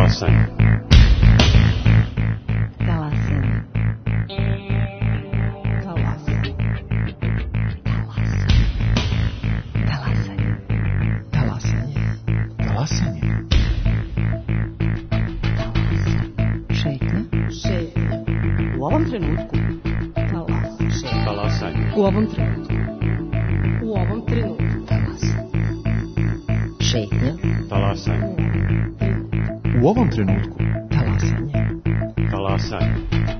Talasanje. Talasanje. Talasanje. Talasanje. Talasanje. Talasanje. Šetnja. Šetnja. U ovom trenutku. Talasanje. Talasanje. U ovom trenutku. U ovom trenutku. Talasanje. Šetnja. Talasanje. U ovom trenutku. Talasanje. Talasanje.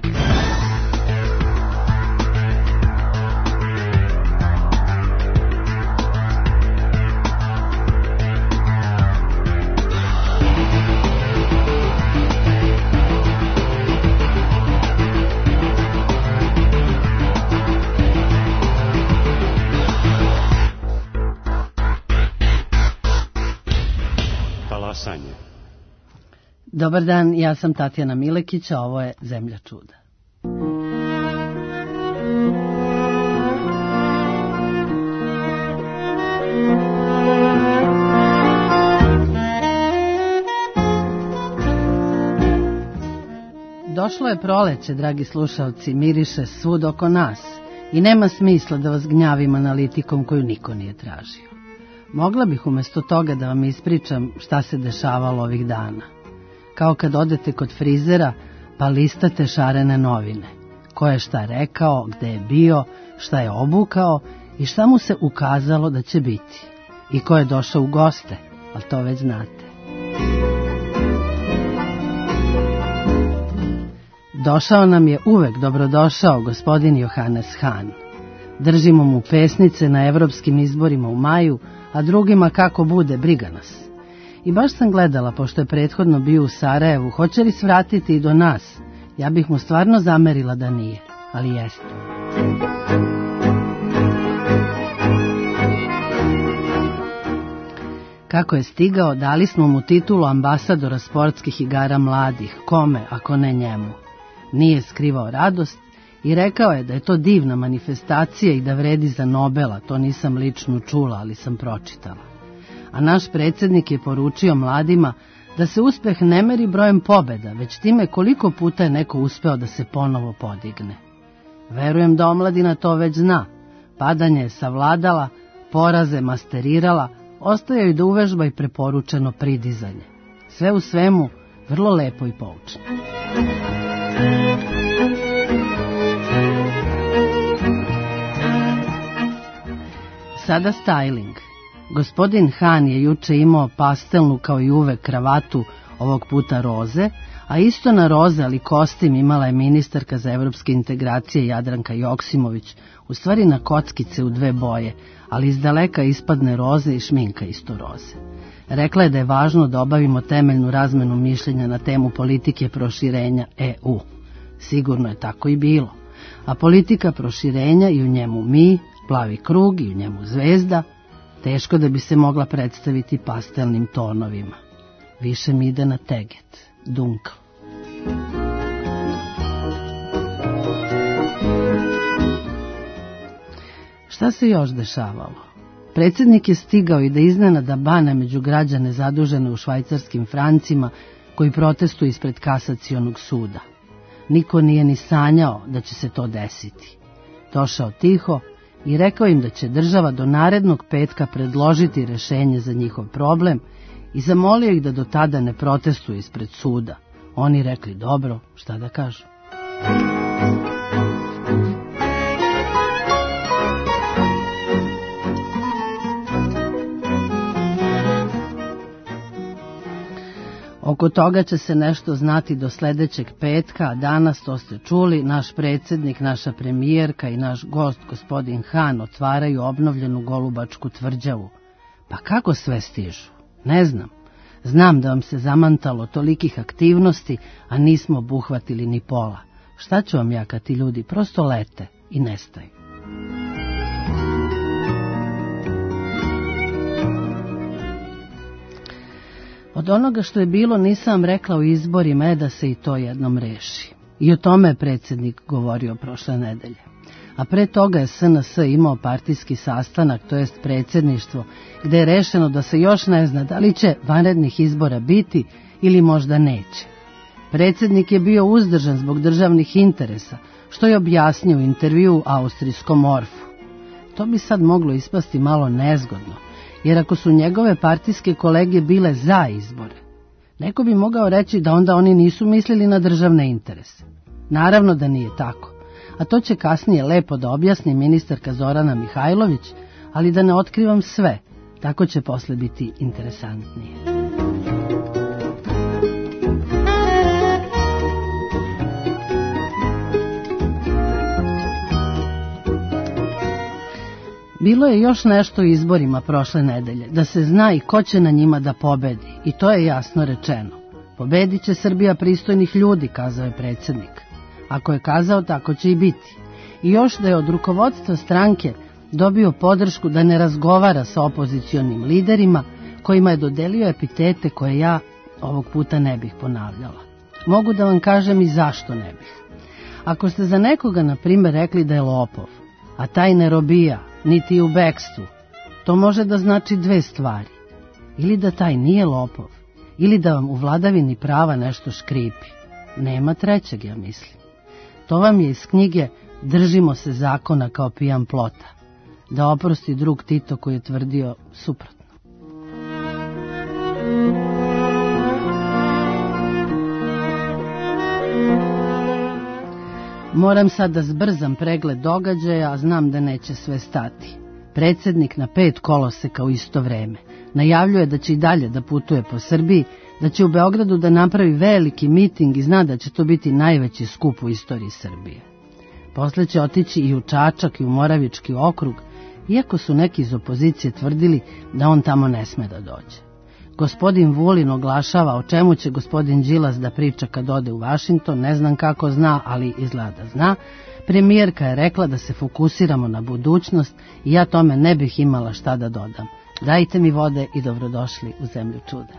Talasanje. Dobar dan, ja sam Tatjana Milekić, a ovo je Zemlja čuda. Došlo je proleće, dragi slušalci, miriše svud oko nas i nema smisla da vas gnjavim analitikom koju niko nije tražio. Mogla bih umjesto toga da vam ispričam šta se dešavalo ovih dana. Kao kad odete kod frizera pa listate šarene novine. Ko je šta rekao, gde je bio, šta je obukao i šta mu se ukazalo da će biti. I ko je došao u goste, ali to već znate. Došao nam je uvek dobrodošao gospodin Johannes Hahn. Držimo mu pesnice na evropskim izborima u maju, a drugima kako bude, briga nas. I baš sam gledala, pošto je prethodno bio u Sarajevu, hoće li svratiti i do nas. Ja bih mu stvarno zamerila da nije, ali jeste. Kako je stigao, dali smo mu titulu ambasadora sportskih igara mladih, kome, ako ne njemu. Nije skrivao radost i rekao je da je to divna manifestacija i da vredi za Nobela, to nisam lično čula, ali sam pročitala. A naš predsjednik je poručio mladima da se uspeh ne meri brojem pobjeda, već time koliko puta je neko uspeo da se ponovo podigne. Verujem da omladina to već zna. Padanje je savladala, poraze masterirala, ostaje joj da uvežba i preporučeno pridizanje. Sve u svemu, vrlo lepo i poučno. Sada styling. Gospodin Hahn je juče imao pastelnu kao i uvek kravatu, ovog puta roze, a isto na roze, ali kostim imala je ministarka za evropske integracije Jadranka Joksimović, u stvari na kockice u 2 boje, ali izdaleka ispadne roze i šminka isto roze. Rekla je da je važno da obavimo temeljnu razmenu mišljenja na temu politike proširenja EU. Sigurno je tako i bilo. A politika proširenja i u njemu mi, plavi krug i u njemu zvezda, teško da bi se mogla predstaviti pastelnim tonovima. Više mi ide na teget, dunkl. Šta se još dešavalo? Predsjednik je stigao i da iznenada bane među građane zadužene u švajcarskim francima koji protestuju ispred kasacionog suda. Niko nije ni sanjao da će se to desiti. Došao tiho i rekao im da će država do narednog petka predložiti rješenje za njihov problem i zamolio ih da do tada ne protestuju ispred suda. Oni rekli dobro, šta da kažu. Oko toga će se nešto znati do sljedećeg petka, a danas, to ste čuli, naš predsjednik, naša premijerka i naš gost, gospodin Hahn, otvaraju obnovljenu Golubačku tvrđavu. Pa kako sve stižu? Ne znam. Znam da vam se zamantalo tolikih aktivnosti, a nismo obuhvatili ni pola. Šta ću vam ja kad ti ljudi prosto lete i nestaju? Od onoga što je bilo nisam rekla u izborima je da se i to jednom reši. I o tome je predsjednik govorio prošle nedelje. A pre toga je SNS imao partijski sastanak, to jest predsjedništvo, gde je rešeno da se još ne zna da li će vanrednih izbora biti ili možda neće. Predsjednik je bio uzdržan zbog državnih interesa, što je objasnio u intervjuu austrijskom Orfu. To bi sad moglo ispasti malo nezgodno, jer ako su njegove partijske kolege bile za izbore, neko bi mogao reći da onda oni nisu mislili na državne interese. Naravno da nije tako, a to će kasnije lepo da objasni ministarka Zorana Mihajlović, ali da ne otkrivam sve, tako će posle biti interesantnije. Bilo je još nešto u izborima prošle nedelje, da se zna i ko će na njima da pobedi, i to je jasno rečeno. Pobedit će Srbija pristojnih ljudi, kazao je predsjednik. Ako je kazao, tako će i biti. I još da je od rukovodstva stranke dobio podršku da ne razgovara sa opozicionim liderima, kojima je dodelio epitete koje ja ovog puta ne bih ponavljala. Mogu da vam kažem i zašto ne bih. Ako ste za nekoga, na primjer, rekli da je lopov, a taj ne robija, niti u bekstvu, to može da znači dve stvari. Ili da taj nije lopov, ili da vam u vladavini prava nešto škripi. Nema trećeg, ja mislim. To vam je iz knjige Držimo se zakona kao pijan plota, da oprosti drug Tito koji je tvrdio suprotno. Moram sad da zbrzam pregled događaja, a znam da neće sve stati. Predsjednik na 5 koloseka u isto vreme. Najavljuje da će i dalje da putuje po Srbiji, da će u Beogradu da napravi veliki miting i zna da će to biti najveći skup u istoriji Srbije. Posle će otići i u Čačak i u Moravički okrug, iako su neki iz opozicije tvrdili da on tamo ne sme da dođe. Gospodin Vulin oglašava o čemu će gospodin Đilas da priča kad ode u Vašington, ne znam kako zna, ali izgleda da zna. Premijerka je rekla da se fokusiramo na budućnost i ja tome ne bih imala šta da dodam. Dajte mi vode i dobrodošli u zemlju čuda.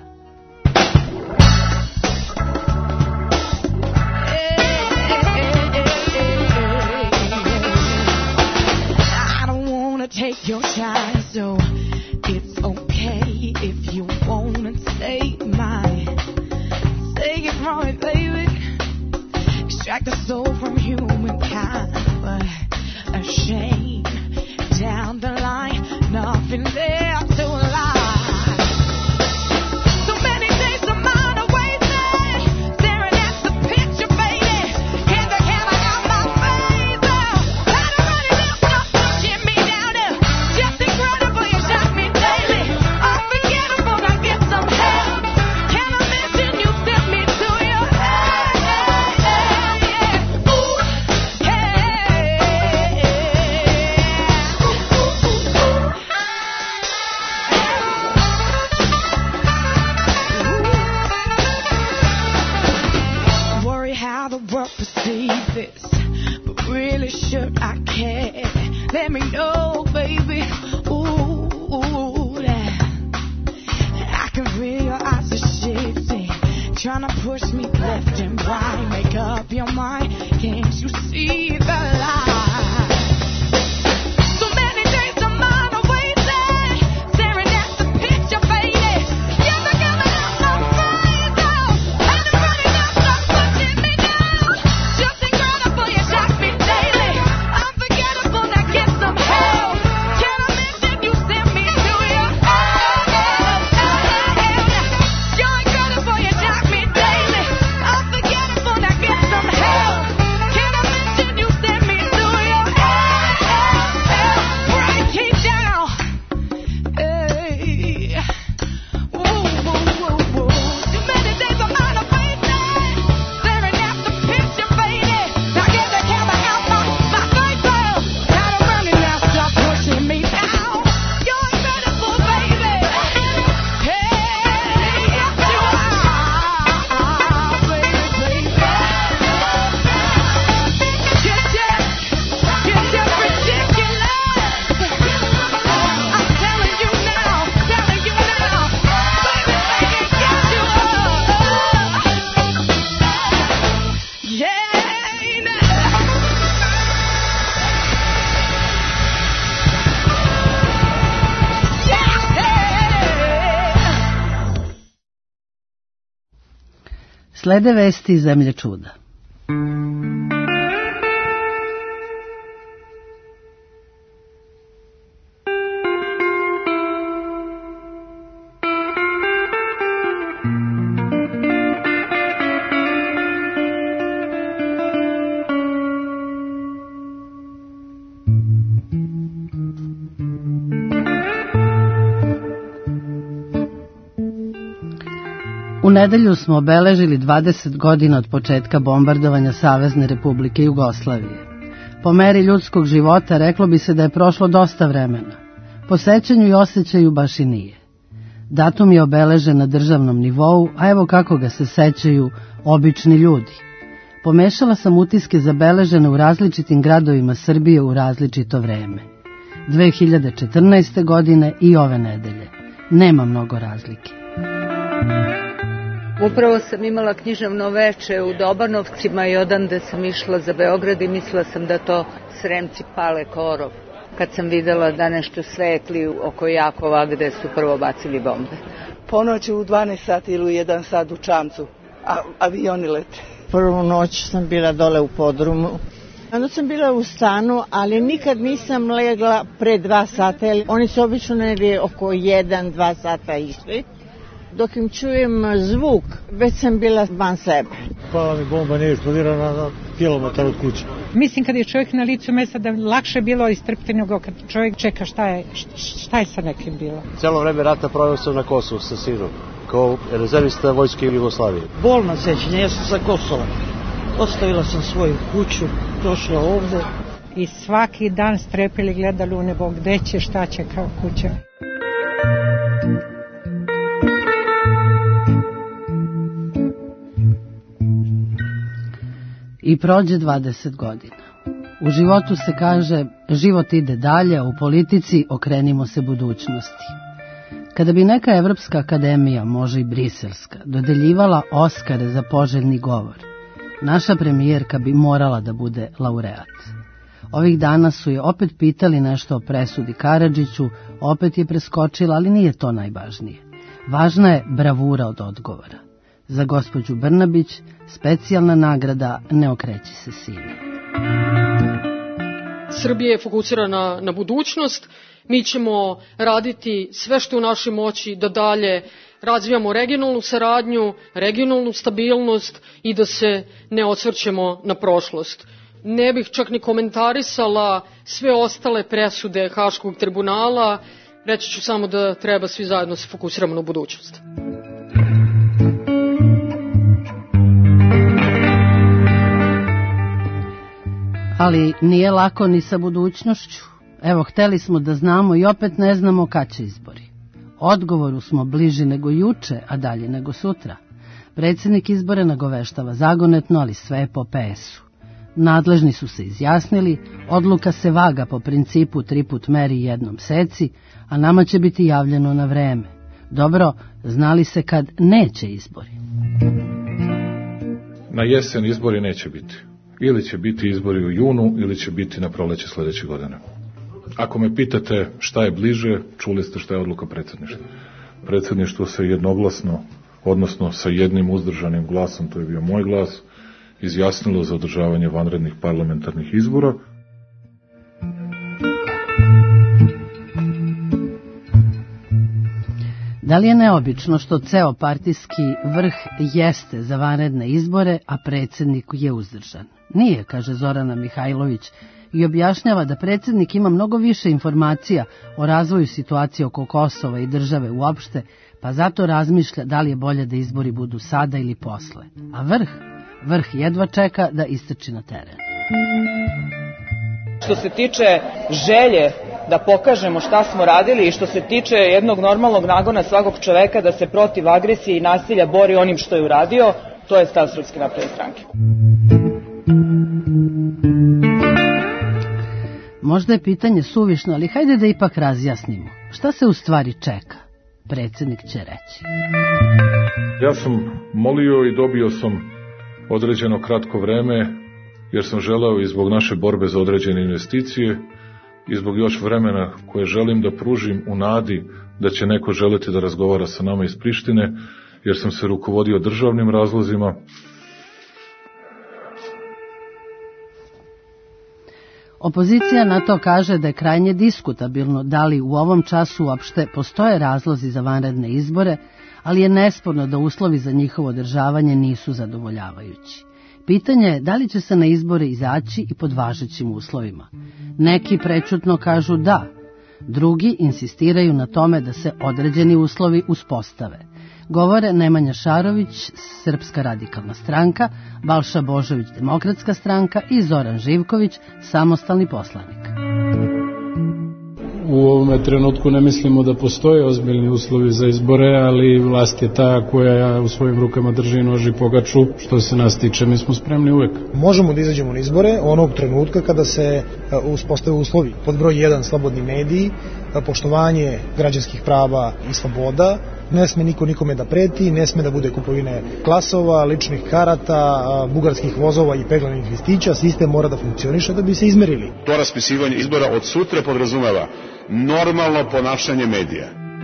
Take your shine, so it's okay if you wanna take mine. Take it from me, baby. Extract the soul from humankind, but a shame down the line, nothing there to lie. So many days of mine are wasted, staring at the picture, baby. Can't the camera out my face? Oh, I don't really know, stop pushing me down. Just incredible, you shock me daily. Unforgettable, I get some help. Can't imagine you sent me to your head. Ooh, worry how the world perceives this, but really should I care? Let me know, baby. Ooh, I can feel your eyes are shifting, trying to push me left and right. Make up your mind, can't you see the light? So many days of mine are wasted, staring at the picture, baby. You're the coming out my face, oh, and the running out, stop pushing me down. Just incredible, you shock me daily. Unforgettable, now get some help. Can't imagine you sent me to your head. You're incredible, you shock me daily. Slede vesti iz zemlje čuda. U nedelju smo obeležili 20 godina od početka bombardovanja Savezne Republike Jugoslavije. Po meri ljudskog života reklo bi se da je prošlo dosta vremena. Po sećanju i osjećaju baš i nije. Datum je obeležen na državnom nivou, a evo kako ga se sećaju obični ljudi. Pomešala sam utiske zabeležene u različitim gradovima Srbije u različito vreme. 2014. godine i ove nedelje. Nema mnogo razlike. Upravo sam imala književno veče u Dobanovcima i odande sam išla za Beograd i mislila sam da to Sremci pale korov. Kad sam videla da nešto svetli oko Jakova gde su prvo bacili bombe. Ponoći u 12 sati ili u 1 sat u Čamcu, a avioni lete. Prvu noć sam bila dole u podrumu. Onda sam bila u stanu, ali nikad nisam legla pre 2 sata. Oni su obično negdje oko 1-2 sata išli. Dok im čujem zvuk, već sam bila van sebe. Pala mi bomba, nije eksplodirana na kilometar od kuće. Mislim kad je čovjek na licu mesta da lakše bilo istrpiti nego kad čovjek čeka šta je sa nekim bilo. Cijelo vreme rata proveo sam na Kosovu sa sinom, kao rezervista vojske Jugoslavije. Bolno sećanje, ja sam sa Kosova. Ostavila sam svoju kuću, došla ovde. I svaki dan strepili, gledali u nebo gde će, šta će kao kuća. I prođe 20 godina. U životu se kaže, život ide dalje, a u politici okrenimo se budućnosti. Kada bi neka Evropska akademija, može i briselska, dodeljivala Oskare za poželjni govor, naša premijerka bi morala da bude laureat. Ovih dana su je opet pitali nešto o presudi Karadžiću, opet je preskočila, ali nije to najvažnije. Važna je bravura od odgovora. Za gospođu Brnabić specijalna nagrada Ne okreći se sine. Srbija je fokusirana na budućnost. Mi ćemo raditi sve što je u našoj moći da dalje razvijamo regionalnu saradnju, regionalnu stabilnost i da se ne osvrćemo na prošlost. Ne bih čak ni komentarisala sve ostale presude Haškog tribunala. Reći ću samo da treba svi zajedno se fokusiramo na budućnost. Ali nije lako ni sa budućnošću. Evo, hteli smo da znamo i opet ne znamo kad će izbori. Odgovoru smo bliži nego juče, a dalje nego sutra. Predsjednik izbore nagoveštava zagonetno, ali sve po PS-u. Nadležni su se izjasnili, odluka se vaga po principu 3 put meri jednom seci, a nama će biti javljeno na vreme. Dobro, znali se kad neće izbori. Na jesen izbori neće biti. Ili će biti izbori u junu, ili će biti na proleće sljedeće godine. Ako me pitate šta je bliže, čuli ste šta je odluka predsjedništva. Predsjedništvo se jednoglasno, odnosno sa jednim uzdržanim glasom, to je bio moj glas, izjasnilo za održavanje vanrednih parlamentarnih izbora. Da li je neobično što ceo partijski vrh jeste za vanredne izbore, a predsjednik je uzdržan? Nije, kaže Zorana Mihajlović i objašnjava da predsjednik ima mnogo više informacija o razvoju situacije oko Kosova i države uopšte, pa zato razmišlja da li je bolje da izbori budu sada ili posle. A vrh jedva čeka da istrči na teren. Što se tiče želje da pokažemo šta smo radili i što se tiče jednog normalnog nagona svakog čoveka da se protiv agresije i nasilja bori onim što je uradio, to je stav Srpske napredne stranke. Možda je pitanje suvišno, ali hajde da ipak razjasnimo. Šta se u stvari čeka? Predsjednik će reći. Ja sam molio i dobio sam određeno kratko vreme, jer sam želeo i zbog naše borbe za određene investicije i zbog još vremena koje želim da pružim u nadi da će neko želeti da razgovara sa nama iz Prištine jer sam se rukovodio državnim razlozima. Opozicija na to kaže da je krajnje diskutabilno da li u ovom času uopšte postoje razlozi za vanredne izbore, ali je nesporno da uslovi za njihovo održavanje nisu zadovoljavajući. Pitanje je da li će se na izbore izaći i pod važećim uslovima. Neki prečutno kažu da, drugi insistiraju na tome da se određeni uslovi uspostave. Govore Nemanja Šarović, Srpska radikalna stranka, Balša Božović, Demokratska stranka i Zoran Živković, samostalni poslanik. U ovome trenutku ne mislimo da postoje ozbiljni uslovi za izbore, ali vlast je ta koja u svojim rukama drži nož i pogaču. Što se nas tiče, mi smo spremni uvek. Možemo da izađemo na izbore onog trenutka kada se uspostave uslovi. Pod broj 1 slobodni mediji, poštovanje građanskih prava i sloboda, ne sme niko nikome da preti, ne sme da bude kupovine glasova, ličnih karata, bugarskih vozova i peglanih listića, sistem mora da funkcioniše da bi se izmerili. To raspisivanje izbora od sutra podrazumeva normalno ponašanje medija.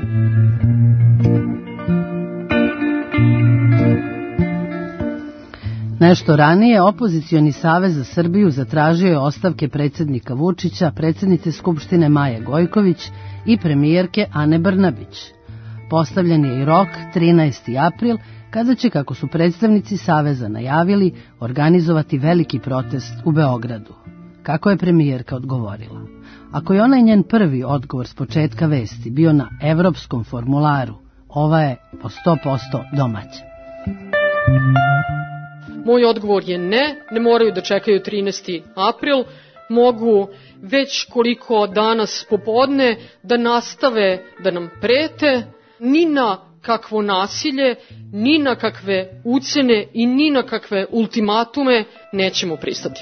Nešto ranije, opozicioni savez za Srbiju zatražio je ostavke predsjednika Vučića, predsjednice Skupštine Maje Gojković i premijerke Ane Brnabić. Postavljen je i rok 13. april, kada će, kako su predstavnici saveza najavili, organizovati veliki protest u Beogradu. Kako je premijerka odgovorila? Ako je onaj njen prvi odgovor s početka vesti bio na evropskom formularu, ova je po 100% domaća. Moj odgovor je ne moraju da čekaju 13. april, mogu već koliko danas popodne da nastave da nam prete, ni na kakvo nasilje, ni na kakve ucene i ni na kakve ultimatume nećemo pristati.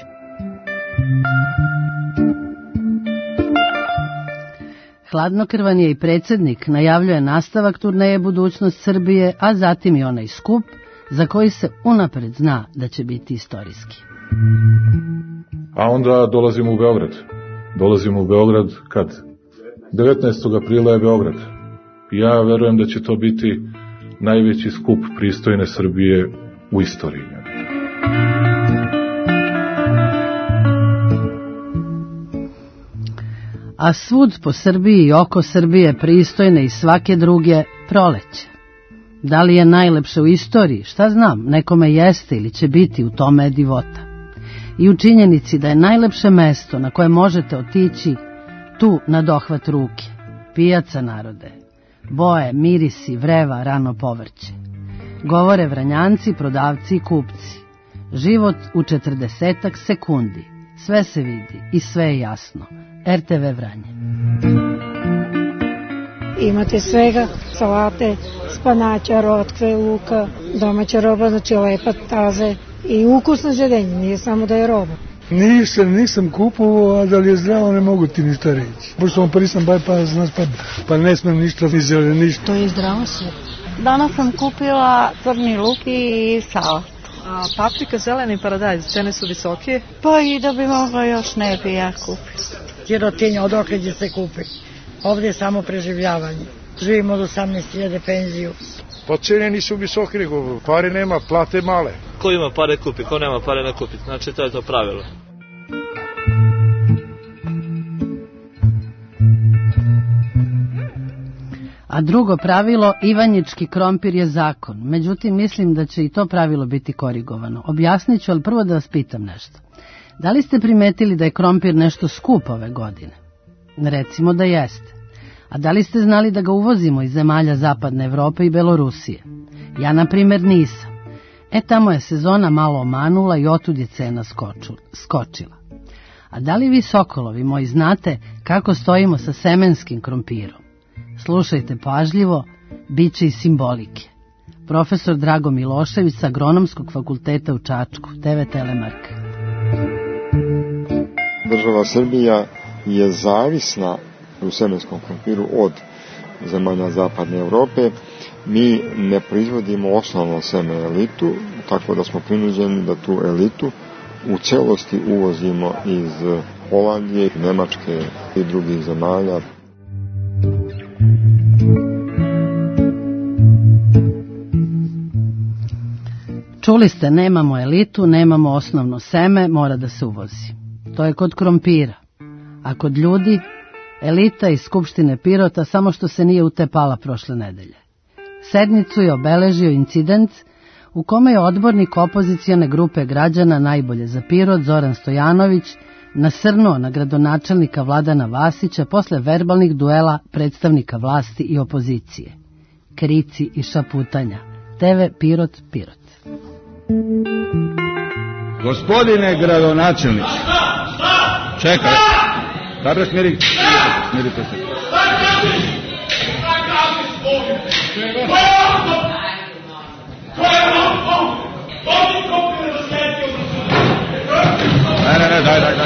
Hladnokrvan je i predsjednik, najavljuje nastavak turneje Budućnost Srbije, a zatim i onaj skup za koji se unapred zna da će biti istorijski. A onda dolazimo u Beograd. Dolazimo u Beograd kad? 19. aprila je Beograd. Ja verujem da će to biti najveći skup pristojne Srbije u istoriji. A svud po Srbiji i oko Srbije pristojne i svake druge proleće. Da li je najlepše u istoriji? Šta znam, nekome jeste ili će biti, u tome je divota. I u činjenici da je najlepše mesto na koje možete otići tu na dohvat ruke. Pijaca narode. Boje, mirisi, vreva, rano povrće. Govore Vranjanci, prodavci i kupci. Život u 40 sekundi. Sve se vidi i sve je jasno. RTV Vranje. Imate svega, salate, spanaća, rotkve, luka, domaća roba, znači lepa, taze i ukusno žedenje, nije samo da je roba. Nisam kupovao, a da li je zdravo ne mogu ti ništa reći. Pošto sam prvi sam pa ne smem ništa ni zeleništa. To je zdravo sve. Danas sam kupila crni luk i salat. A paprika, zeleni paradajz, cene su visoke? Pa i da bi mogla još ne bi ja kupiti. Sirotinja, odakle će se kupiti? Ovdje je samo preživljavanje. Živimo od 18.000 penziju. Pa cene nisu visoke, nego pare nema, plate male. Ko ima pare kupi, ko nema pare ne kupi. Znači to je to pravilo. A drugo pravilo, ivanjički krompir je zakon. Međutim, mislim da će i to pravilo biti korigovano. Objasnit ću, ali prvo da vas pitam nešto. Da li ste primetili da je krompir nešto skup ove godine? Recimo da jeste. A da li ste znali da ga uvozimo iz zemalja Zapadne Evrope i Belorusije? Ja, na primjer, nisam. Tamo je sezona malo omanula i otud je cena skočila. A da li vi, sokolovi moji, znate kako stojimo sa semenskim krompirom? Slušajte pažljivo, bit će i simbolike. Profesor Drago Milošević sa Agronomskog fakulteta u Čačku, TV Telemark. Država Srbija je zavisna u semenskom krompiru od zemalja Zapadne Evrope. Mi ne proizvodimo osnovno seme elitu, tako da smo prinuđeni da tu elitu u celosti uvozimo iz Holandije, Nemačke i drugih zemalja. Čuli ste, nemamo elitu, nemamo osnovno seme, mora da se uvozi. To je kod krompira. A kod ljudi, elita iz Skupštine Pirota samo što se nije utepala prošle nedelje. Sednicu je obeležio incident u kome je odbornik opozicione grupe građana Najbolje za Pirot, Zoran Stojanović, nasrnuo na gradonačelnika Vladana Vasića posle verbalnih duela predstavnika vlasti i opozicije. Krici i šaputanja. TV Pirot, Pirot. Gospodine gradonačelniče, čekaj, dobro smirite se. Ne, daj.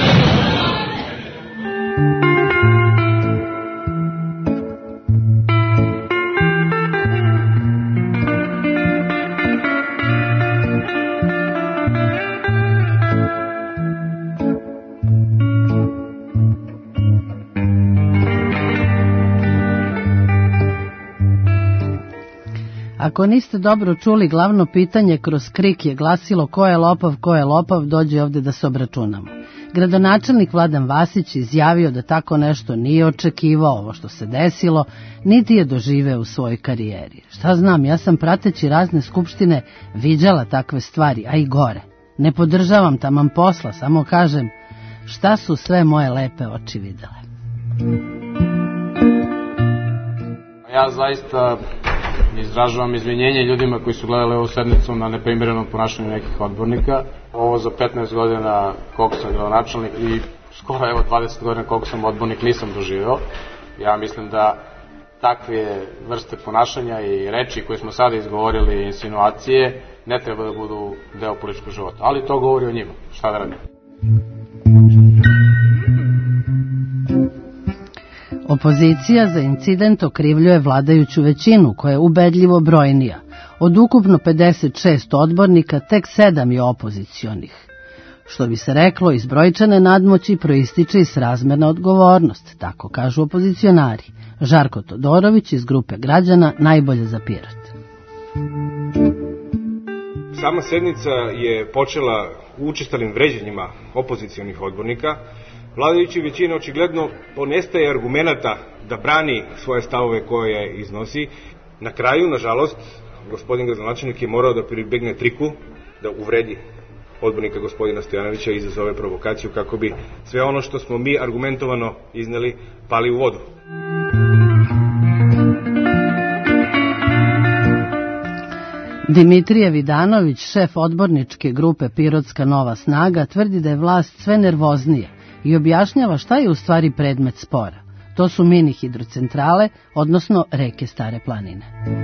Ako niste dobro čuli, glavno pitanje kroz krik je glasilo ko je lopov, dođe ovdje da se obračunamo. Gradonačelnik Vladan Vasić izjavio da tako nešto nije očekivao ovo što se desilo, niti je doživeo u svojoj karijeri. Šta znam, ja sam prateći razne skupštine viđala takve stvari, a i gore. Ne podržavam taman posla, samo kažem šta su sve moje lepe oči videle. Ja zaista izražavam izvinjenje ljudima koji su gledali ovu sednicu na neprimerenom ponašanju nekih odbornika. Ovo za 15 godina koliko sam gradonačelnik i skoro 20 godina koliko sam odbornik nisam doživeo. Ja mislim da takve vrste ponašanja i reči koje smo sada izgovorili, insinuacije, ne treba da budu deo političkog života. Ali to govori o njima. Šta da radim? Opozicija za incident okrivljuje vladajuću većinu, koja je ubedljivo brojnija. Od ukupno 56 odbornika, tek 7 je opozicionih. Što bi se reklo, iz brojčane nadmoći proističe i srazmerna odgovornost, tako kažu opozicionari. Žarko Todorović iz grupe građana Najbolje za Pirot. Sama sednica je počela učestalim vređanjima opozicionih odbornika. Vladajući većina očigledno ponestaje argumenata da brani svoje stavove koje iznosi. Na kraju, nažalost, gospodin gradonačelnik je morao da pribegne triku, da uvredi odbornika gospodina Stojanovića i izazove provokaciju kako bi sve ono što smo mi argumentovano izneli pali u vodu. Dimitrije Vidanović, šef odborničke grupe Pirotska Nova snaga, tvrdi da je vlast sve nervoznija i objašnjava šta je u stvari predmet spora. To su mini hidrocentrale, odnosno reke Stare planine.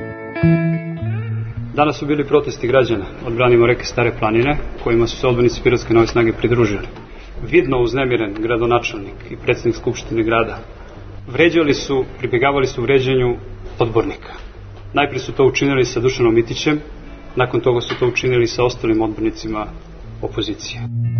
Danas su bili protesti građana, odbranimo reke Stare planine, kojima su se odbornici Pirotske Nove snage pridružili. Vidno uznemiren gradonačelnik i predsjednik Skupštine grada pribjegavali su vređanju odbornika. Najprije su to učinili sa Dušanom Mitićem, nakon toga su to učinili sa ostalim odbornicima opozicije.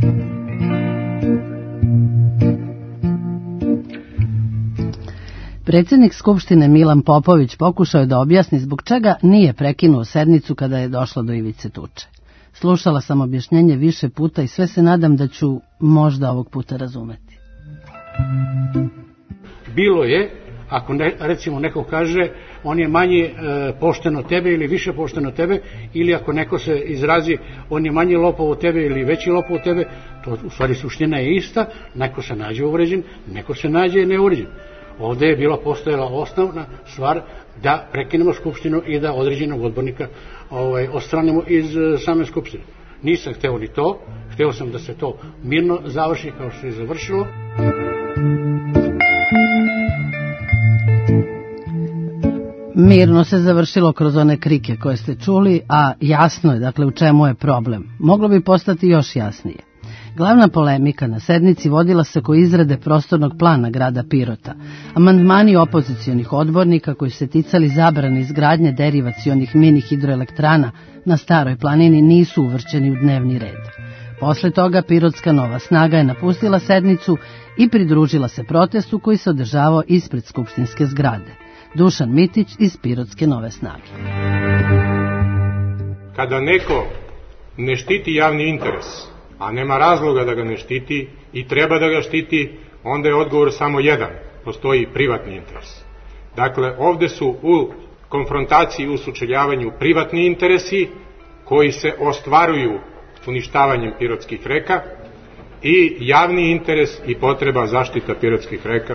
Predsjednik Skupštine Milan Popović pokušao je da objasni zbog čega nije prekinuo sednicu kada je došlo do ivice tuče. Slušala sam objašnjenje više puta i sve se nadam da ću možda ovog puta razumeti. Bilo je, ako recimo neko kaže on je manje pošten od tebe ili više pošten od tebe, ili ako neko se izrazi on je manje lopov od tebe ili veći lopov od tebe, to u stvari suština je ista, neko se nađe uvređen, neko se nađe neuvređen. Ovdje je postojala osnovna stvar da prekinemo skupštinu i da određenog odbornika odstranimo iz same skupštine. Nisam hteo ni to, hteo sam da se to mirno završi kao što je završilo. Mirno se završilo kroz one krike koje ste čuli, a jasno je dakle u čemu je problem. Moglo bi postati još jasnije. Glavna polemika na sednici vodila se oko izrade prostornog plana grada Pirota. Amandmani opozicionih odbornika koji se ticali zabrane izgradnje derivacionih mini hidroelektrana na Staroj planini nisu uvršćeni u dnevni red. Posle toga Pirotska Nova snaga je napustila sednicu i pridružila se protestu koji se održavao ispred skupštinske zgrade. Dušan Mitić iz Pirotske Nove snage. Kada neko ne štiti javni interes, a nema razloga da ga ne štiti i treba da ga štiti, onda je odgovor samo jedan, postoji privatni interes. Dakle, ovde su u konfrontaciji, u sučeljavanju privatni interesi koji se ostvaruju uništavanjem pirotskih reka i javni interes i potreba zaštita pirotskih reka.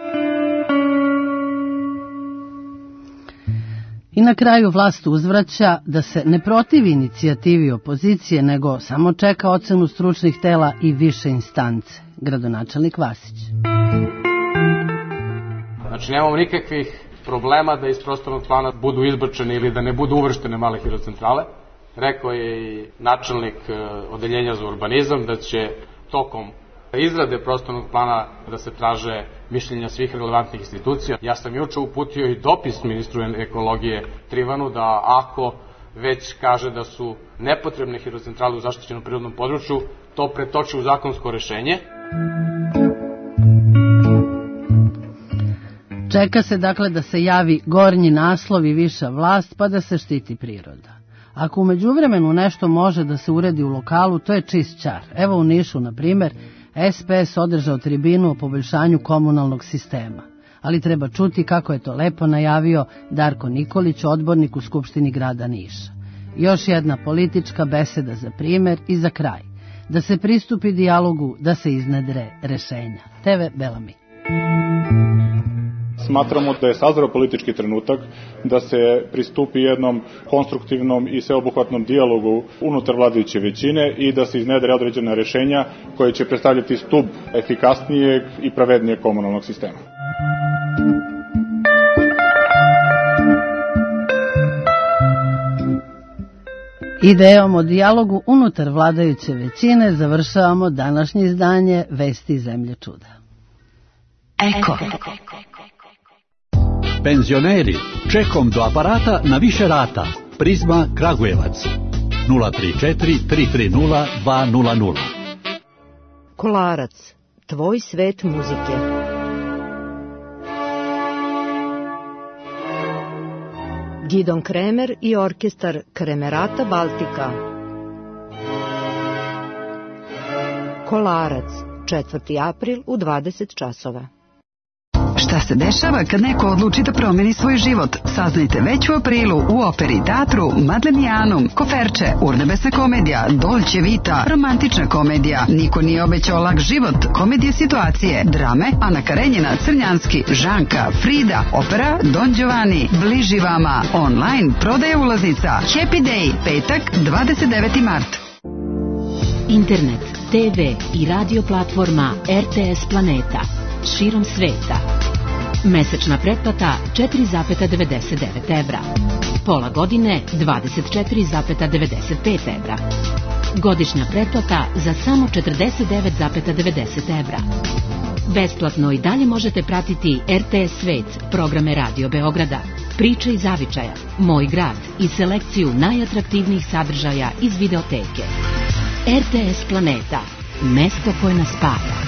I na kraju vlast uzvraća da se ne protivi inicijativi opozicije, nego samo čeka ocenu stručnih tela i više instance. Gradonačelnik Vasić. Znači, nemamo nikakvih problema da iz prostornog plana budu izbačene ili da ne budu uvrštene male hidrocentrale. Rekao je i načelnik odeljenja za urbanizam da će tokom izrade prostornog plana da se traže mišljenja svih relevantnih institucija. Ja sam juče uputio i dopis ministru ekologije Trivanu da ako već kaže da su nepotrebne hidrocentrale u zaštićenom prirodnom području, to pretoči u zakonsko rešenje. Čeka se dakle da se javi gornji naslov i viša vlast pa da se štiti priroda. Ako u međuvremenu nešto može da se uredi u lokalu, to je čist ćar. Evo u Nišu, na primer, SPS održao tribinu o poboljšanju komunalnog sistema. Ali treba čuti kako je to lepo najavio Darko Nikolić, odbornik u Skupštini grada Niša. Još jedna politička beseda za primer i za kraj. Da se pristupi dijalogu, da se iznedre rešenja. TV Belami. Smatramo da je sazreo politički trenutak da se pristupi jednom konstruktivnom i sveobuhvatnom dijalogu unutar vladajuće većine i da se iznedre određena rešenja koje će predstavljati stub efikasnijeg i pravednijeg komunalnog sistema. Idejom o dijalogu unutar vladajuće većine završavamo današnje izdanje Vesti zemlje čuda. Eko. Penzioneri, čekom do aparata na više rata. Prizma Kragujevac 034 330 200. Kolarac, tvoj svet muzike. Gidon Kremer i orkestar Kremerata Baltika. Kolarac, 4. april u 20 časova. Šta se dešava kad neko odluči da promeni svoj život? Saznajte već u aprilu u operi, teatru, Madlenijanum, Koferče, urnebesna komedija, Dolce Vita, romantična komedija, Niko nije obećao lak život, komedije situacije, drame, Ana Karenjina, Crnjanski, Žanka, Frida, opera Don Giovanni, bliži vama, online, prodaje ulaznica, Happy Day, petak, 29. mart. Internet, TV i radio platforma RTS Planeta, širom sveta. Mesečna pretplata 4,99 evra. Pola godine 24,95 evra. Godišnja pretplata za samo 49,90 evra. Besplatno i dalje možete pratiti RTS Svet, programe Radio Beograda, Priče iz Zavičaja, Moj grad i selekciju najatraktivnijih sadržaja iz videoteke. RTS Planeta, mesto koje nas spaja.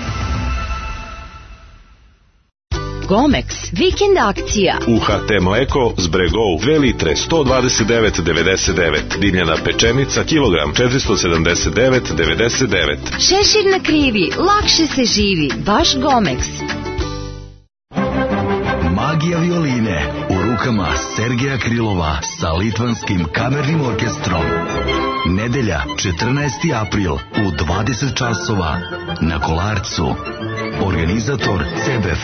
Gomex, vikend akcija. UHT mleko Zbregov 2 litre 129,99. Dimljena pečenica kilogram 479,99. Šešir na krivi, lakše se živi, baš Gomex. Magija violine u rukama Sergeja Krilova sa Litvanskim kamernim orkestrom. Nedelja, 14. april u 20 časova na Kolarcu. Organizator CEBEF.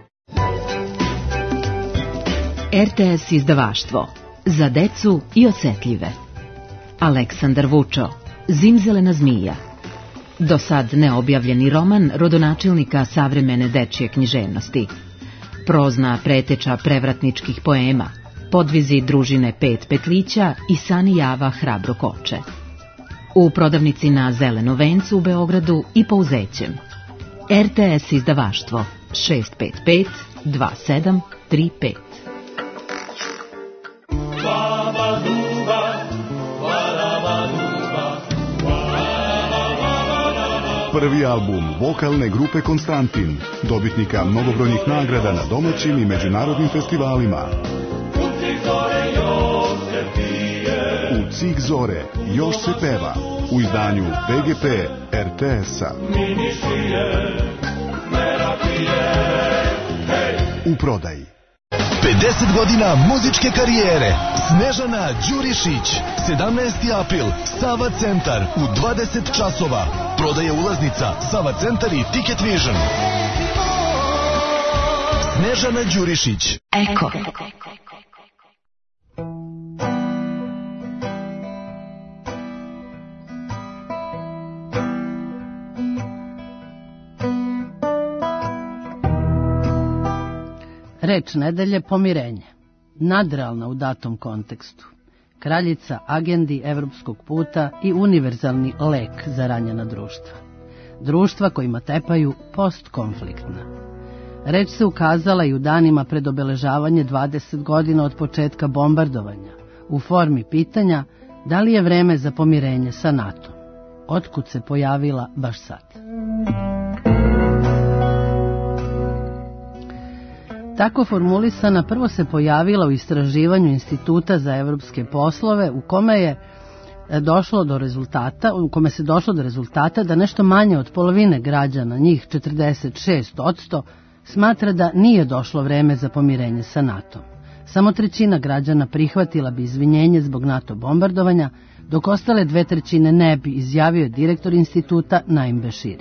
RTS izdavaštvo. Za decu i osetljive. Aleksandar Vučo. Zimzelena zmija. Do sad neobjavljeni roman rodonačelnika savremene dečje književnosti. Prozna preteča prevratničkih poema. Podvizi družine Pet petlića i Sani Java hrabro koče. U prodavnici na Zeleno vencu u Beogradu i Pouzećem. RTS izdavaštvo 655 2735. Prvi album vokalne grupe Konstantin, dobitnika mnogobrojnih nagrada na domaćim i međunarodnim festivalima. U Cik zore još se peva. u izdanju PGP RTS-a. U prodaji. 50 godina muzičke karijere. Snežana Đurišić. 17. april. Sava Centar u 20 časova. Prodaje ulaznica Sava Centar i Ticket Vision. Snežana Đurišić. Eko. Reč nedelje pomirenje. Nadrealna u datom kontekstu. Kraljica agendi evropskog puta i univerzalni lek za ranjena društva. Društva kojima tepaju postkonfliktna. Reč se ukazala i u danima pred obeležavanje 20 godina od početka bombardovanja, u formi pitanja da li je vreme za pomirenje sa NATO. Otkud se pojavila baš sad? Tako formulisana prvo se pojavila u istraživanju Instituta za evropske poslove u kome se došlo do rezultata da nešto manje od polovine građana, njih 46%, smatra da nije došlo vreme za pomirenje sa NATO. Samo 1/3 građana prihvatila bi izvinjenje zbog NATO bombardovanja, dok ostale 2/3 ne bi, izjavio je direktor instituta Naim Beširi.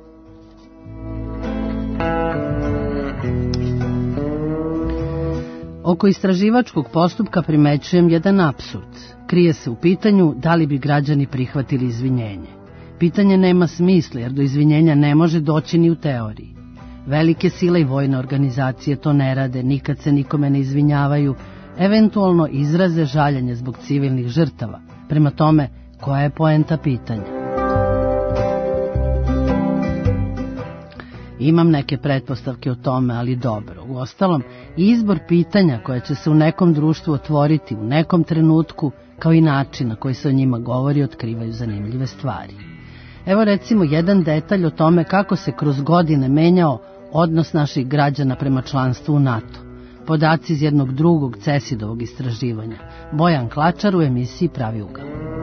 Oko istraživačkog postupka primećujem jedan apsurd. Krije se u pitanju da li bi građani prihvatili izvinjenje. Pitanje nema smisla jer do izvinjenja ne može doći ni u teoriji. Velike sile i vojne organizacije to ne rade, nikad se nikome ne izvinjavaju, eventualno izraze žaljenje zbog civilnih žrtava. Prema tome, koja je poenta pitanja? Imam neke pretpostavke o tome, ali dobro. Uostalom, izbor pitanja koja će se u nekom društvu otvoriti u nekom trenutku, kao i način na koji se o njima govori, otkrivaju zanimljive stvari. Evo recimo jedan detalj o tome kako se kroz godine menjao odnos naših građana prema članstvu u NATO. Podaci iz jednog drugog CESID-ovog istraživanja. Bojan Klačar u emisiji Pravi ugao.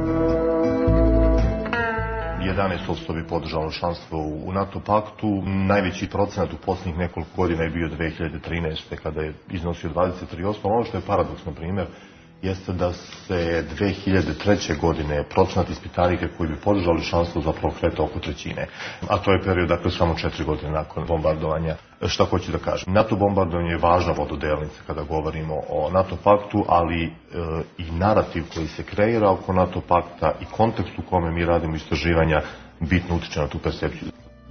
11% bi podržalo članstvo u NATO paktu. Najveći procenat u posljednjih nekoliko godina je bio 2013. kada je iznosio 23%. Ono što je paradoks, na primjer, jeste da se 2003. godine procenat ispitanika koji bi podržali članstvo zapravo kretao oko 1/3. A to je period, dakle, samo 4 godine nakon bombardovanja. Šta hoću da kažem? NATO bombardovanje je važna vododelnica kada govorimo o NATO paktu, ali i narativ koji se kreira oko NATO pakta i kontekst u kome mi radimo istraživanja bitno utiče na tu percepciju.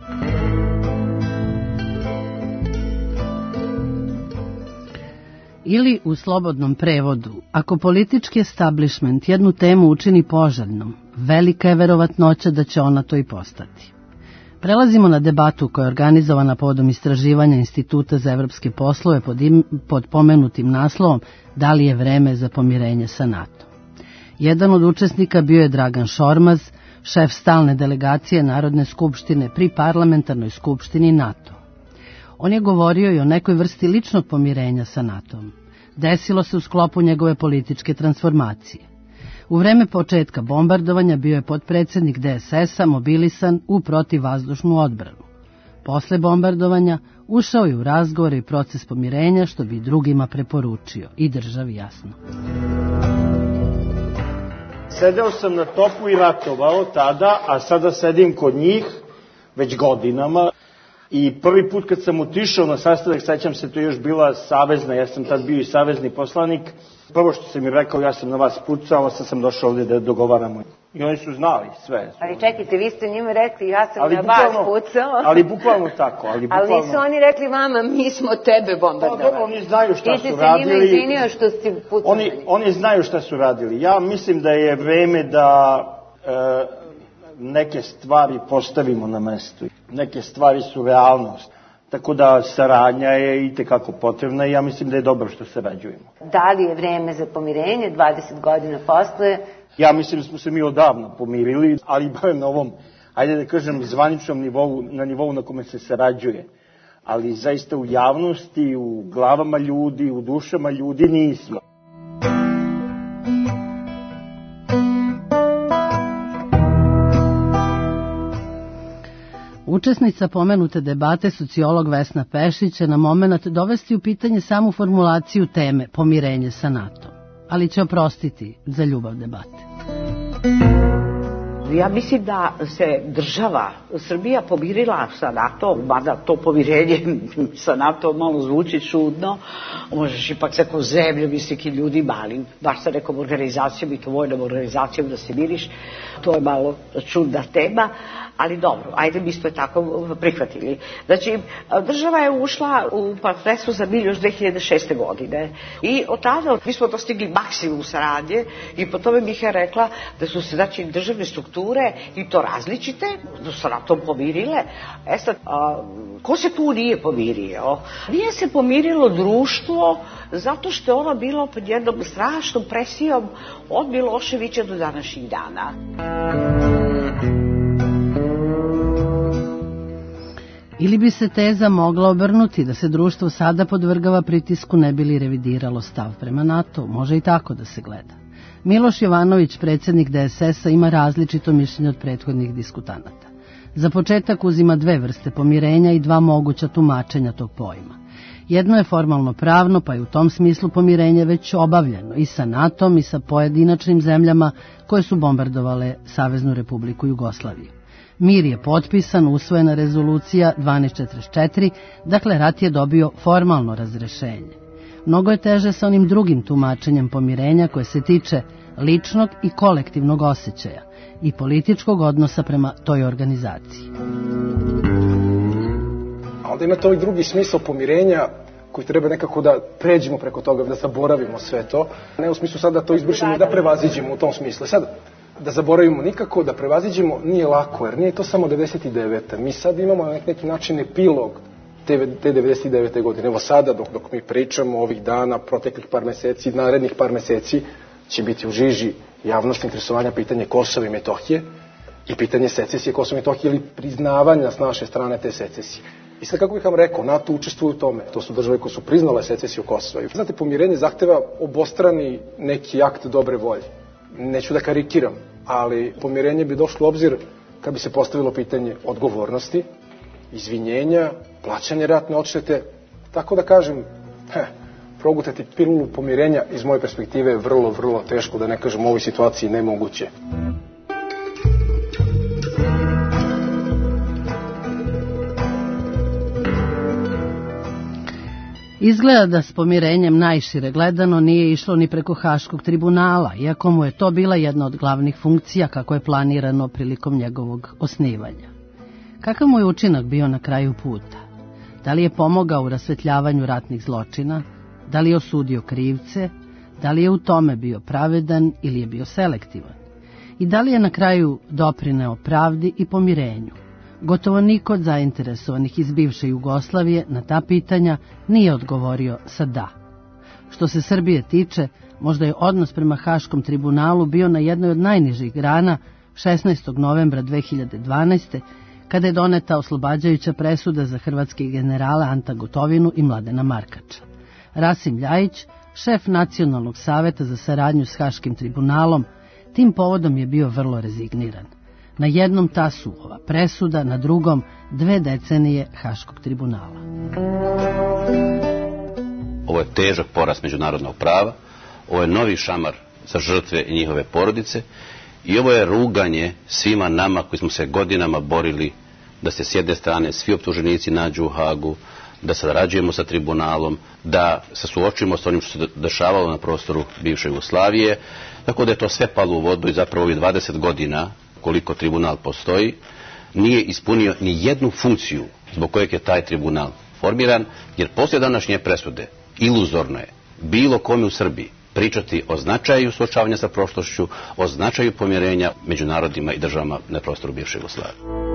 Ili u slobodnom prevodu, ako politički establishment jednu temu učini poželjnom, velika je verovatnoća da će ona to i postati. Prelazimo na debatu koja je organizovana povodom istraživanja Instituta za evropske poslove pod pomenutim naslovom Da li je vreme za pomirenje sa NATO. Jedan od učesnika bio je Dragan Šormaz, šef stalne delegacije Narodne skupštine pri parlamentarnoj skupštini NATO. On je govorio i o nekoj vrsti ličnog pomirenja sa NATO-om. Desilo se u sklopu njegove političke transformacije. U vreme početka bombardovanja bio je potpredsjednik DSS-a mobilisan u protivvazdušnu odbranu. Posle bombardovanja ušao je u razgovore i proces pomirenja, što bi drugima preporučio i državi jasno. Sedeo sam na topu i ratovao tada, a sada sedim kod njih već godinama. I prvi put kad sam otišao na sastanak, sećam se, to je još bila savezna, ja sam tad bio i savezni poslanik, prvo što sam mi rekao, ja sam na vas pucao, sad sam došao ovdje da dogovaramo. I oni su znali sve. Ali čekajte, vi ste njima rekli, ja sam na vas pucao. Ali bukvalno tako. Ali nisu oni rekli vama, mi smo tebe bombardovali. Oni znaju šta su radili. Ti si se njima izvinio što si pucao. Oni znaju šta su radili. Ja mislim da je vreme da neke stvari postavimo na mesto. Neke stvari su realnost. Tako da saradnja je itekako potrebna i ja mislim da je dobro što sarađujemo. Da li je vreme za pomirenje 20 godina posle? Ja mislim da smo se mi odavno pomirili, ali barem na ovom, ajde da kažem, zvaničnom nivou, na nivou na kome se sarađuje. Ali zaista u javnosti, u glavama ljudi, u dušama ljudi nismo. Učesnica pomenute debate, sociolog Vesna Pešić, će na moment dovesti u pitanje samu formulaciju teme pomirenje sa NATO, ali će oprostiti za ljubav debate. Ja mislim da se država Srbija pomirila sa NATO, mada to pomirenje sa NATO malo zvuči čudno, možeš ipak sa nekom zemljom i s nekim ljudima, ali baš sa nekom organizacijom i to vojnom organizacijom da se miriš, to je malo čudna tema, ali dobro, ajde mi smo je tako prihvatili. Znači, država je ušla u partnerstvo za mir još 2006. godine i od tada mi smo dostigli maksimum saradnje i po tome bih ja rekla da su se, znači, državne strukture i to različite, sa NATO pomirile. Sad, ko se tu nije pomirio? Nije se pomirilo društvo zato što je ono bilo pod jednom strašnom presijom od Miloševića do današnjih dana. Ili bi se teza mogla obrnuti da se društvo sada podvrgava pritisku ne bi li revidiralo stav prema NATO, može i tako da se gleda. Miloš Jovanović, predsjednik DSS-a, ima različito mišljenje od prethodnih diskutanata. Za početak uzima dve vrste pomirenja i dva moguća tumačenja tog pojma. Jedno je formalno pravno, pa je u tom smislu pomirenje već obavljeno i sa NATO-om i sa pojedinačnim zemljama koje su bombardovale Saveznu Republiku Jugoslaviju. Mir je potpisan, usvojena rezolucija 1244, dakle rat je dobio formalno razrešenje. Mnogo je teže sa onim drugim tumačenjem pomirenja koje se tiče ličnog i kolektivnog osjećaja i političkog odnosa prema toj organizaciji. A onda ima to i drugi smisao pomirenja koji treba nekako da pređemo preko toga, da zaboravimo sve to. Ne u smislu sad da to izbrišemo i da prevaziđemo u tom smislu. Sad, da zaboravimo nikako, da prevaziđemo nije lako, jer nije to samo 99. Mi sad imamo na neki način epilog te 99. godine. Evo sada, dok mi pričamo ovih dana, proteklih par meseci, narednih par meseci, će biti u žiži javnosti interesovanja pitanje Kosova i Metohije i pitanje secesije Kosova i Metohije ili priznavanja s naše strane te secesije. I sad, kako bih vam rekao, NATO učestvuje u tome. To su države koje su priznale secesiju Kosova. Znate, pomirenje zahteva obostrani neki akt dobre volje. Neću da karikiram, ali pomirenje bi došlo u obzir kad bi se postavilo pitanje odgovornosti, izvinjenja, plaćanje ratne odštete. Tako da kažem, progutati pilulu pomirenja iz moje perspektive je vrlo, vrlo teško, da ne kažem u ovoj situaciji nemoguće. Izgleda da s pomirenjem najšire gledano nije išlo ni preko Haškog tribunala, iako mu je to bila jedna od glavnih funkcija kako je planirano prilikom njegovog osnivanja. Kakav mu je učinak bio na kraju puta? Da li je pomogao u rasvetljavanju ratnih zločina? Da li je osudio krivce? Da li je u tome bio pravedan ili je bio selektivan? I da li je na kraju doprineo pravdi i pomirenju? Gotovo niko od zainteresovanih iz bivše Jugoslavije na ta pitanja nije odgovorio sa da. Što se Srbije tiče, možda je odnos prema Haškom tribunalu bio na jednoj od najnižih grana 16. novembra 2012. kada je doneta oslobađajuća presuda za hrvatske generale Anta Gotovinu i Mladena Markača. Rasim Ljajić, šef Nacionalnog saveta za saradnju s Haškim tribunalom, tim povodom je bio vrlo rezigniran. Na jednom tasu ova presuda, na drugom 2 decenije Haškog tribunala. Ovo je težak poraz međunarodnog prava, ovo je novi šamar za žrtve i njihove porodice i ovo je ruganje svima nama koji smo se godinama borili da se s jedne strane svi optuženici nađu u Hagu, da sarađujemo sa tribunalom, da se suočimo s onim što se dešavalo na prostoru bivše Jugoslavije, tako da je to sve palo u vodu i zapravo ovih 20 godina koliko tribunal postoji, nije ispunio ni jednu funkciju zbog kojeg je taj tribunal formiran, jer poslije današnje presude iluzorno je bilo kome u Srbiji pričati o značaju suočavanja sa prošlošću, o značaju pomirenja među narodima i državama na prostoru bivše Jugoslavije.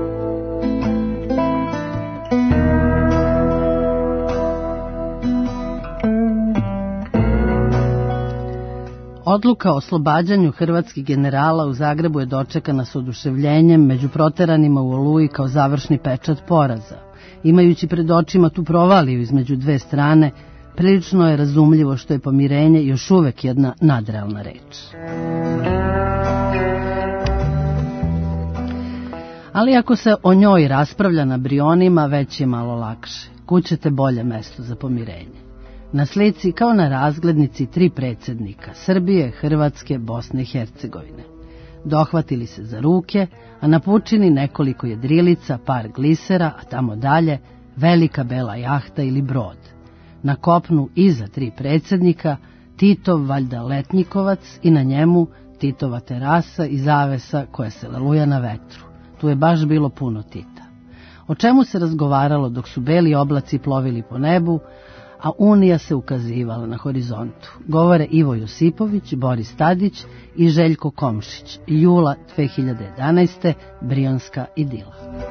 Odluka o oslobađanju hrvatskih generala u Zagrebu je dočekana s oduševljenjem među proteranima u Oluji kao završni pečat poraza. Imajući pred očima tu provaliju između dve strane, prilično je razumljivo što je pomirenje još uvek jedna nadrealna reč. Ali ako se o njoj raspravlja na Brionima, već je malo lakše. Kućete bolje mesto za pomirenje. Na slici, kao na razglednici, 3 predsjednika, Srbije, Hrvatske, Bosne i Hercegovine. Dohvatili se za ruke, a na pučini nekoliko jedrilica, par glisera, a tamo dalje velika bela jahta ili brod. Na kopnu iza 3 predsjednika, Titov valjda letnjikovac i na njemu Titova terasa i zavesa koja se leluja na vetru. Tu je baš bilo puno Tita. O čemu se razgovaralo dok su beli oblaci plovili po nebu, a Unija se ukazivala na horizontu. Govore Ivo Josipović, Boris Tadić i Željko Komšić. Jula 2011. Brionska idila.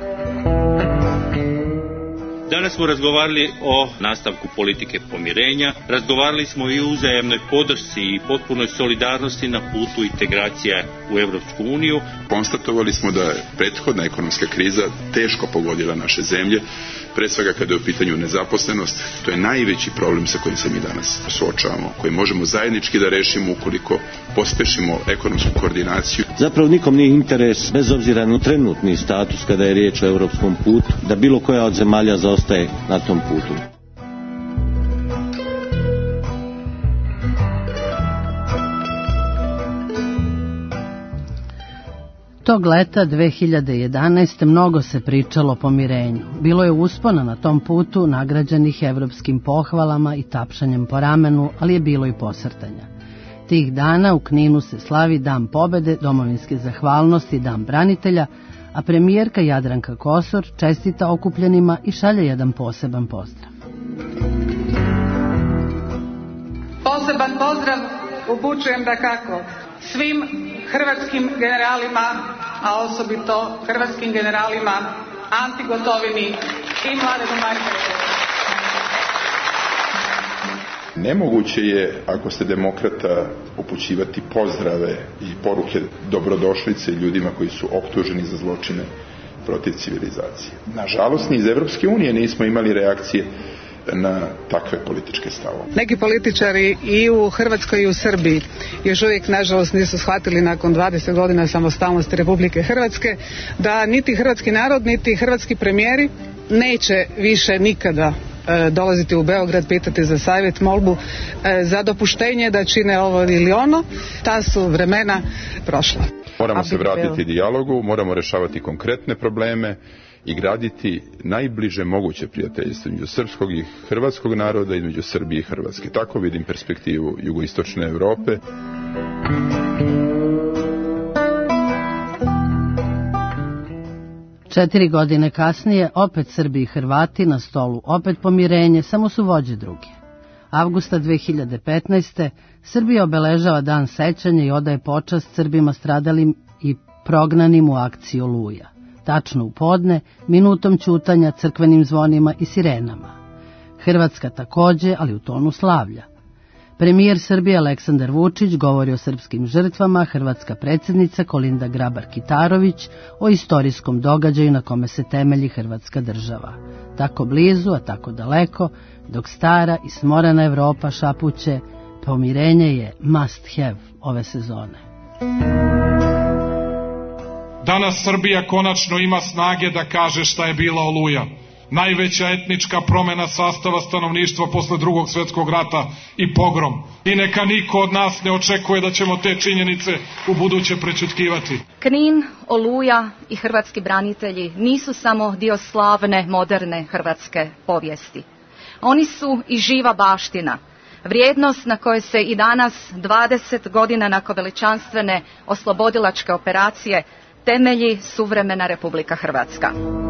Danas smo razgovarali o nastavku politike pomirenja, razgovarali smo i o uzajamnoj podršci i potpunoj solidarnosti na putu integracija u Evropsku uniju. Konstatovali smo da je prethodna ekonomska kriza teško pogodila naše zemlje, pre svega kada je u pitanju nezaposlenost. To je najveći problem sa kojim se mi danas suočavamo, koji možemo zajednički da rešimo ukoliko pospešimo ekonomsku koordinaciju. Zapravo nikom nije interes, bez obzira na trenutni status kada je riječ o evropskom putu, da bilo koja od zemalja zaostaje na tom putu. Tog leta 2011. mnogo se pričalo o pomirenju. Bilo je uspona na tom putu, nagrađenih evropskim pohvalama i tapšanjem po ramenu, ali je bilo i posrtanja. Tih dana u Kninu se slavi Dan pobede, domovinske zahvalnosti, Dan branitelja, a premijerka Jadranka Kosor čestita okupljenima i šalje jedan poseban pozdrav. Poseban pozdrav upućujem dakako svim hrvatskim generalima, a osobito hrvatskim generalima Anti Gotovini i Mladenu Markoviću. Nemoguće je, ako ste demokrata, upućivati pozdrave i poruke dobrodošlice ljudima koji su optuženi za zločine protiv civilizacije. Nažalost, ni iz Evropske unije nismo imali reakcije na takve političke stavove. Neki političari i u Hrvatskoj i u Srbiji još uvijek, nažalost, nisu shvatili nakon 20 godina samostalnosti Republike Hrvatske da niti hrvatski narod, niti hrvatski premijeri neće više nikada dolaziti u Beograd, pitati za savjet, molbu, za dopuštenje da čine ovo ili ono. Ta su vremena prošla. Moramo se vratiti dijalogu, moramo rešavati konkretne probleme i graditi najbliže moguće prijateljstvo između srpskog i hrvatskog naroda, između Srbije i Hrvatske. Tako vidim perspektivu jugoistočne Evrope. Četiri godine kasnije, opet Srbi i Hrvati na stolu, opet pomirenje, samo su vođe druge. Avgusta 2015. Srbija obeležava dan sećanja i odaje počast Srbima stradalim i prognanim u akciji Oluja. Tačno u podne, minutom ćutanja, crkvenim zvonima i sirenama. Hrvatska takođe, ali u tonu slavlja. Premijer Srbije Aleksandar Vučić govori o srpskim žrtvama, hrvatska predsjednica Kolinda Grabar-Kitarović o istorijskom događaju na kome se temelji Hrvatska država. Tako blizu, a tako daleko, dok stara i smorena Evropa šapuće, pomirenje je must have ove sezone. Danas Srbija konačno ima snage da kaže šta je bila Oluja. Najveća etnička promjena sastava stanovništva posle Drugog svjetskog rata i pogrom. I neka niko od nas ne očekuje da ćemo te činjenice u buduće prećutkivati. Knin, Oluja i hrvatski branitelji nisu samo dio slavne, moderne hrvatske povijesti. Oni su i živa baština, vrijednost na kojoj se i danas, 20 godina nakon veličanstvene oslobodilačke operacije, temelji suvremena Republika Hrvatska.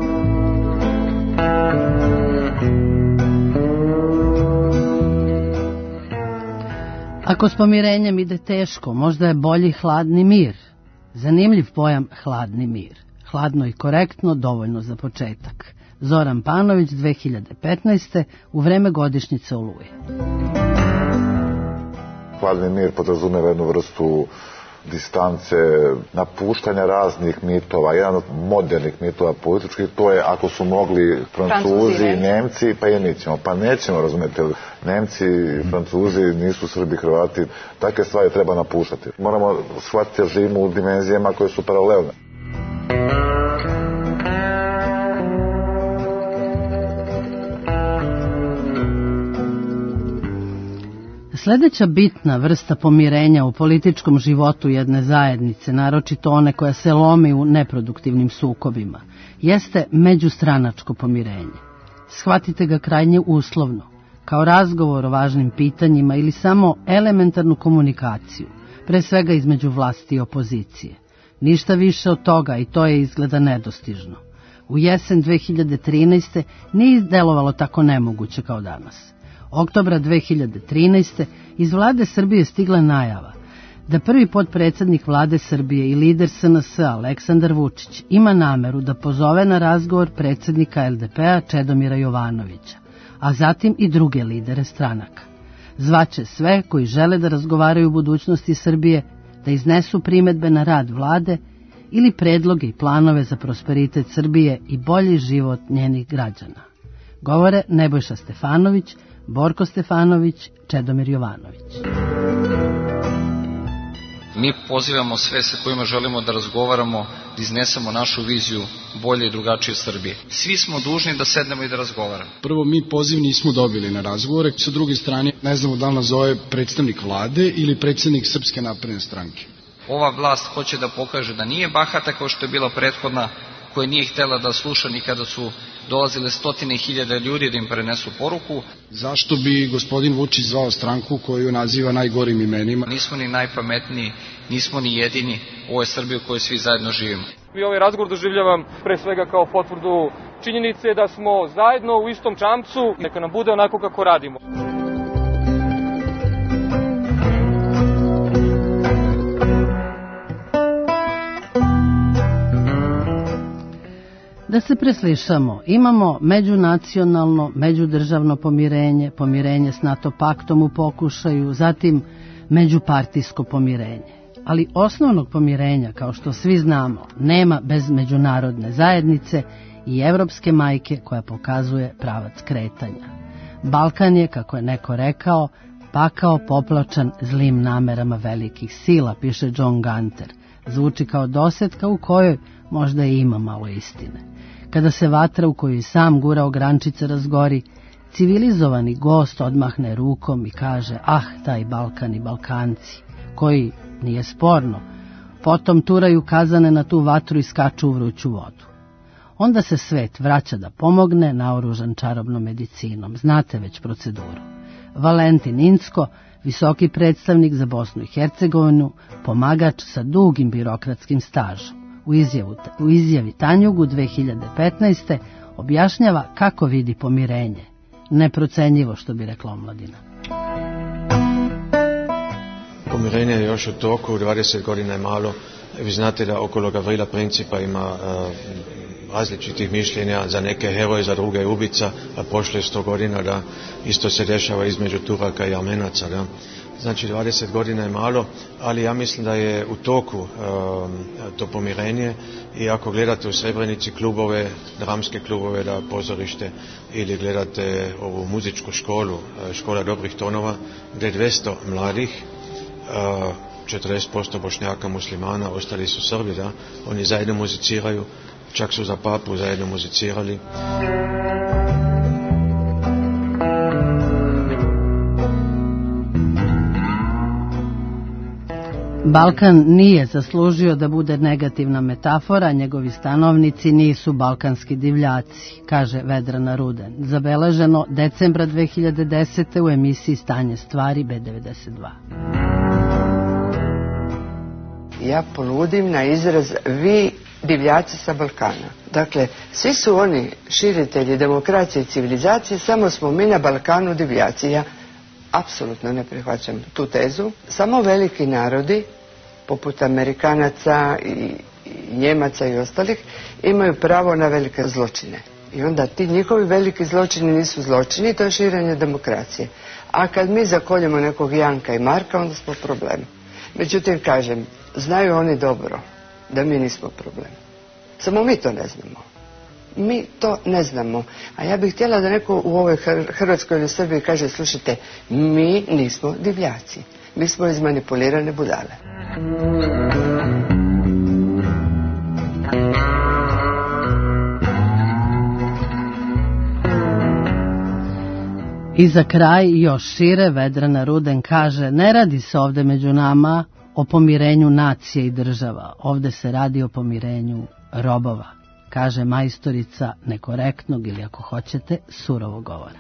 Ako s pomirenjem ide teško, možda je bolji hladni mir. Zanimljiv pojam hladni mir. Hladno i korektno, dovoljno za početak. Zoran Panović, 2015. u vreme godišnjice Oluje. Hladni mir podrazumeva jednu vrstu distance, napuštanja raznih mitova. Jedan od modernih mitova političkih, to je ako su mogli Francuzi i Nemci, pa i mi ćemo. Pa nećemo, razumete, Nemci i Francuzi nisu Srbi, Hrvati. Takve stvari treba napuštati. Moramo shvatiti da živimo u dimenzijama koje su paralelne. Sljedeća bitna vrsta pomirenja u političkom životu jedne zajednice, naročito one koja se lomi u neproduktivnim sukobima, jeste međustranačko pomirenje. Shvatite ga krajnje uslovno, kao razgovor o važnim pitanjima ili samo elementarnu komunikaciju, pre svega između vlasti i opozicije. Ništa više od toga i to je izgleda nedostižno. U jesen 2013. nije delovalo tako nemoguće kao danas. Oktobra 2013. iz vlade Srbije stigla najava da prvi potpredsjednik vlade Srbije i lider SNS Aleksandar Vučić ima nameru da pozove na razgovor predsjednika LDP-a Čedomira Jovanovića, a zatim i druge lidere stranaka. Zvaće sve koji žele da razgovaraju o budućnosti Srbije, da iznesu primedbe na rad vlade ili predloge i planove za prosperitet Srbije i bolji život njenih građana. Govore Nebojša Stefanović, Borko Stefanović, Čedomir Jovanović. Mi pozivamo sve sa kojima želimo da razgovaramo, da iznesemo našu viziju bolje i drugačije Srbije. Svi smo dužni da sednemo i da razgovaramo. Prvo, mi poziv nismo dobili na razgovore. Sa druge strane, ne znamo da li nas zove predstavnik vlade ili predsednik Srpske napredne stranke. Ova vlast hoće da pokaže da nije bahata kao što je bila prethodna, koja nije htjela da sluša ni kada su dolazile stotine hiljada ljudi da im prenesu poruku. Zašto bi gospodin Vučić zvao stranku koju naziva najgorim imenima? Nismo ni najpametniji, nismo ni jedini. Ovo je Srbija u kojoj svi zajedno živimo. I ovaj razgovor doživljavam pre svega kao potvrdu činjenice da smo zajedno u istom čamcu, neka nam bude onako kako radimo. Da se preslišamo, imamo međunacionalno, međudržavno pomirenje, pomirenje s NATO paktom u pokušaju, zatim međupartijsko pomirenje. Ali osnovnog pomirenja, kao što svi znamo, nema bez međunarodne zajednice i evropske majke koja pokazuje pravac kretanja. Balkan je, kako je neko rekao, pakao poplačan zlim namerama velikih sila, piše John Gunter. Zvuči kao dosetka u kojoj možda i ima malo istine. Kada se vatra u koju i sam gurao grančice razgori, civilizovani gost odmahne rukom i kaže, taj Balkan i Balkanci, koji, nije sporno, potom turaju kazane na tu vatru i skaču u vruću vodu. Onda se svet vraća da pomogne, naoružan čarobnom medicinom. Znate već proceduru. Valentin Incko, visoki predstavnik za Bosnu i Hercegovinu, pomagač sa dugim birokratskim stažom. U izjavi Tanjugu 2015. objašnjava kako vidi pomirenje. Neprocenjivo, što bi rekla omladina. Pomirenje je još u toku, 20 godina je malo. Vi znate da okolo Gavrila Principa ima različitih mišljenja, za neke heroj, za druge je ubica, a prošle 100 godina da isto se dešava između Turaka i Armenaca. Da. Znači 20 godina je malo, ali ja mislim da je u toku to pomirenje i ako gledate u Srebrenici klubove, dramske klubove, da pozorište ili gledate ovu muzičku školu, škola dobrih tonova, gdje 200 mladih, 40% Bošnjaka, muslimana, ostali su Srbi, da, oni zajedno muziciraju, čak su za papu zajedno muzicirali. Balkan nije zaslužio da bude negativna metafora, njegovi stanovnici nisu balkanski divljaci, kaže Vedrana Ruden. Zabeleženo decembra 2010. u emisiji Stanje stvari B92. Ja ponudim na izraz vi divljaci sa Balkana. Dakle, svi su oni širitelji demokracije i civilizacije, samo smo mi na Balkanu divljaci. Ja apsolutno ne prihvaćam tu tezu. Samo veliki narodi, poput Amerikanaca i Njemaca i ostalih, imaju pravo na velike zločine. I onda ti njihovi veliki zločini nisu zločini, to je širenje demokracije. A kad mi zakoljemo nekog Janka i Marka, onda smo problem. Međutim, kažem, znaju oni dobro da mi nismo problem. Samo mi to ne znamo. Mi to ne znamo. A ja bih htjela da neko u ovoj Hrvatskoj ili Srbiji kaže, slušajte, mi nismo divljaci. Mi smo izmanipulirane budale. I za kraj još šire Vedrana Ruden kaže: ne radi se ovde među nama o pomirenju nacije i država, ovde se radi o pomirenju robova, kaže majstorica nekorektnog ili ako hoćete surovog govora.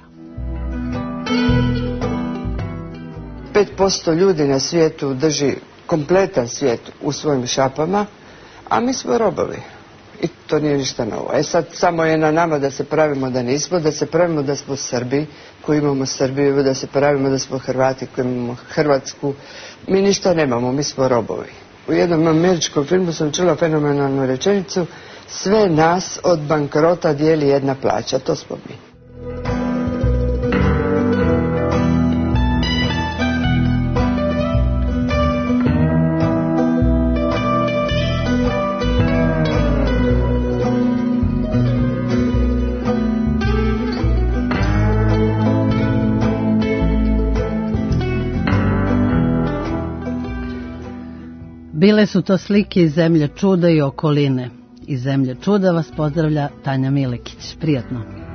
5% ljudi na svijetu drži kompletan svijet u svojim šapama, a mi smo robovi. I to nije ništa novo. Sad samo je na nama da se pravimo da nismo, da se pravimo da smo Srbi koji imamo Srbiju, da se pravimo da smo Hrvati koji imamo Hrvatsku. Mi ništa nemamo, mi smo robovi. U jednom američkom filmu sam čula fenomenalnu rečenicu: sve nas od bankrota dijeli jedna plaća, to smo mi. Bile su to slike iz Zemlje čuda i okoline. Iz Zemlje čuda vas pozdravlja Tanja Milekić. Prijatno.